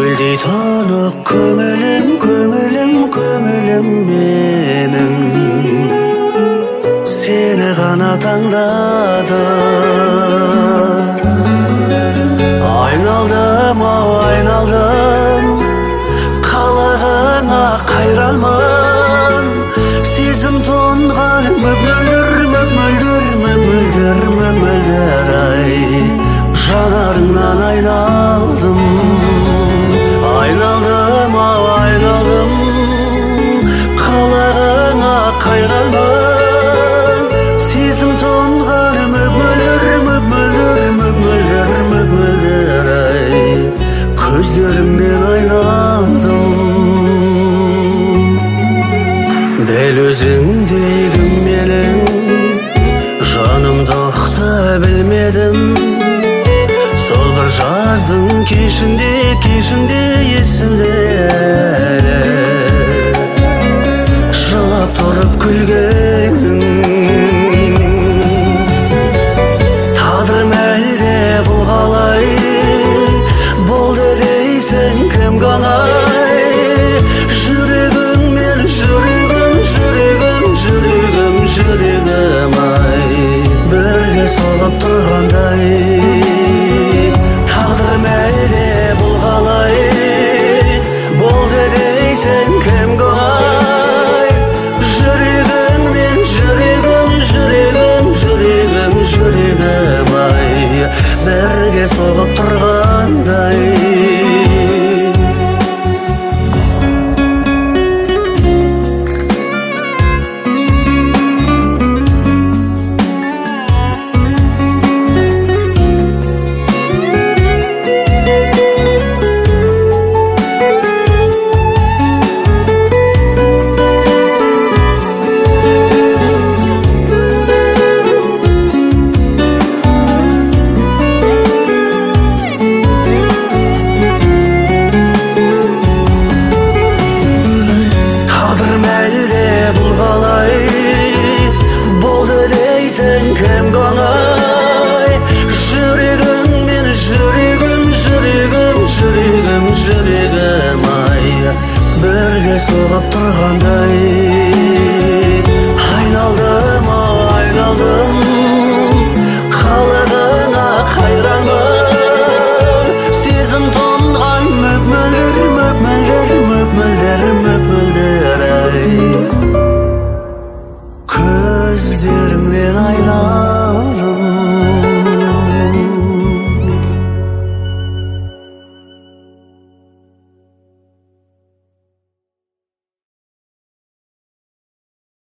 Гүлдей тұнық көңілім, көңілім, көңілім менің сені ғана таңдады. Айналдым, айналдым, қалағыңа қайралман. Сезім тұнған мөп-мөлдір, мөп-мөлдір, мөп-мөлдір, мөп-мөлдір ай. Жанарыңнан айналдым, айналдым, айналдым, қалағыңа қайралман. Сезім тұнған мөп-мөлдір, мөп-мөлдір, мөп-мөлдір, мөп-мөлдір ай. Көздеріңнен айналдым. Дәл өзіңдей менің жанымды ұқты білмедім. Сол бір жаздың кешінде есімде әлі жылап тұрып күлгенің. Тағдырым әлде бұл қалай болды дейсің кімге оңай. Жүрегіңмен жүрегім, жүрегім, жүрегім, жүрегім ай, бірге соғып тұрғандай. Тағдырым әлде бұл қалай болды дейсің кімге оңай. Жүрегіңмен жүрегім, жүрегім, жүрегім, жүрегім ай, бірге соғып тұрғандай. Кімге оңай. Жүрегіңмен жүрегім, жүрегім, жүрегім, жүрегім ай, бірге соғып тұрған